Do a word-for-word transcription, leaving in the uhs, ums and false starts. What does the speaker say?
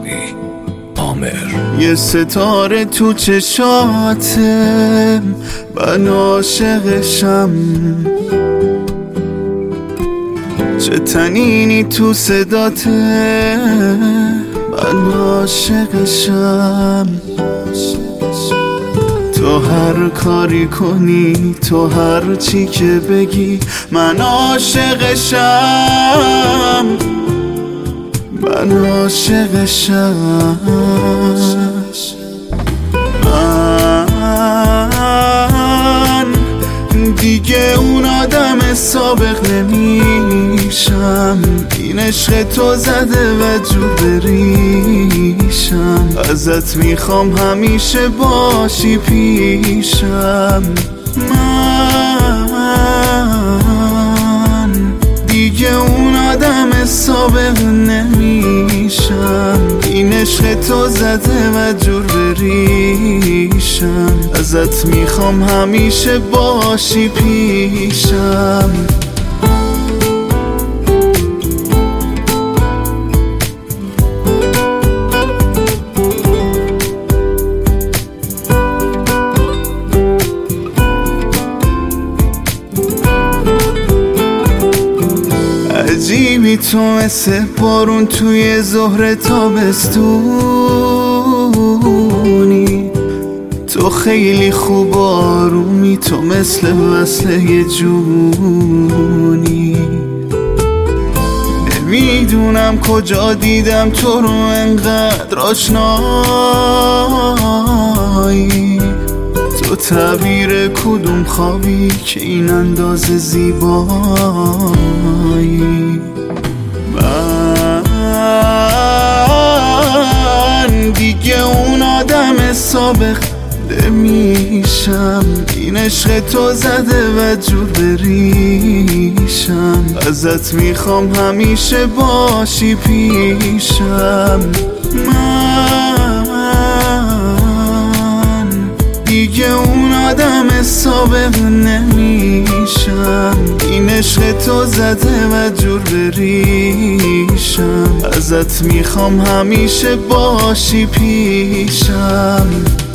میکنی عامر. یه ستاره تو چشاتم، من عاشقشم. چه تنینی تو صداته، من عاشقشم. تو هر کاری کنی، تو هر چی که بگی، من عاشقشم. من عاشقشم. من دیگه اون آدم سابق نمیشم. این عشق تو زده و جو بریشم. ازت میخوام همیشه باشی پیشم. من دیگه اون آدم سابق نمیشم. این عشق تو زده و جور بریشم. ازت میخوام همیشه باشی پیشم. عجیبی تو مثل بارون توی ظهر تابستونی. تو خیلی خوب آرومی، تو مثل وصل یه جونی. نمیدونم کجا دیدم تو رو انقدر آشنایی. تو تعبیر کدوم خوابی که این اندازه زیبایی. من دیگه اون آدم سابق نمیشم. این عشق تو زده و جور بریشم. ازت میخوام همیشه باشی پیشم. من دیگه اون آدم سابق نمیشم. این عشق تو زده و جور بریشم. ازت میخوام همیشه باشی پیشم.